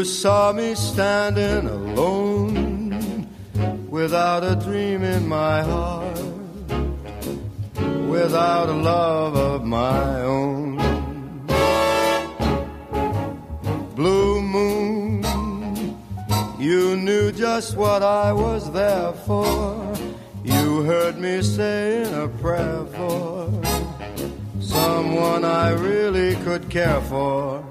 You saw me standing alone, without a dream in my heart, without a love of my own. Blue moon, you knew just what I was there for. You heard me saying a prayer for someone I really could care for.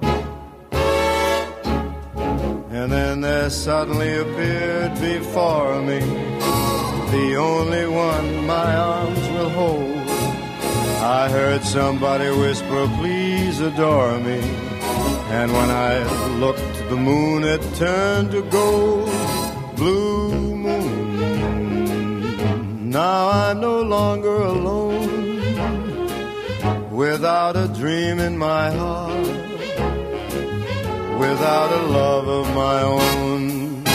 And then there suddenly appeared before me the only one my arms will hold. I heard somebody whisper, please adore me. And when I looked at the moon, it turned to gold. Blue moon, now I'm no longer alone, without a dream in my heart, without a love of my own.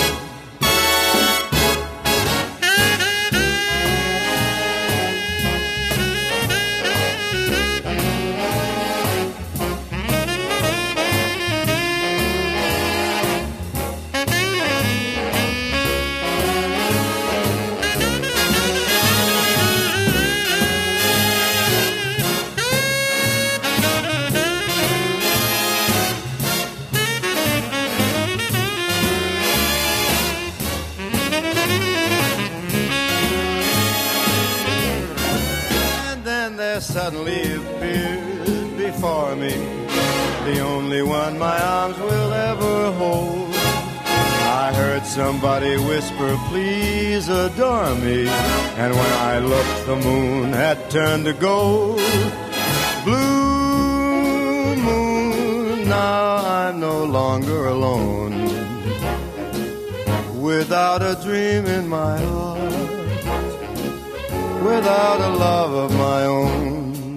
Suddenly appeared before me the only one my arms will ever hold. I heard somebody whisper, please adore me. And when I looked, the moon had turned to gold. Blue moon, now I'm no longer alone, without a dream in my heart, without a love of my own.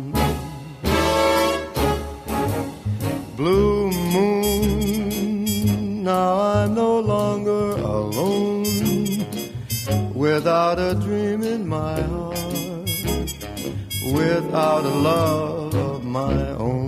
Blue moon, now I'm no longer alone, without a dream in my heart, without a love of my own.